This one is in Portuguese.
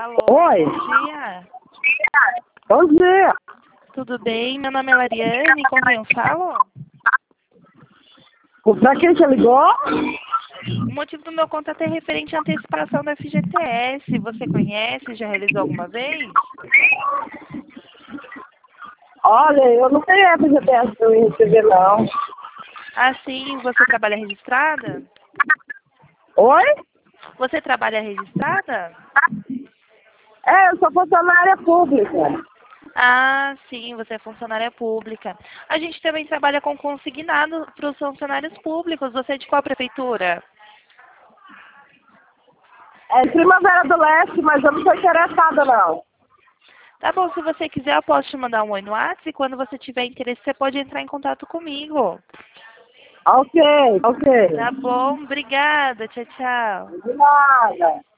Alô, Oi. bom dia. Bom dia. Tudo bem? Meu nome é Lariane, com quem eu falo? Pra quem você ligou? O motivo do meu contato é referente à antecipação da FGTS. Você conhece? Já realizou alguma vez? Olha, eu não tenho FGTS pra eu receber, não. Ah, sim. Você trabalha registrada? Oi? Você trabalha registrada? Eu sou funcionária pública. Ah, sim, você é funcionária pública. A gente também trabalha com consignado para os funcionários públicos. Você é de qual prefeitura? É Primavera do Leste, mas eu não estou interessada, não. Tá bom, se você quiser, eu posso te mandar um oi no WhatsApp e quando você tiver interesse, você pode entrar em contato comigo. Ok. Tá bom, obrigada. Tchau, tchau. De nada.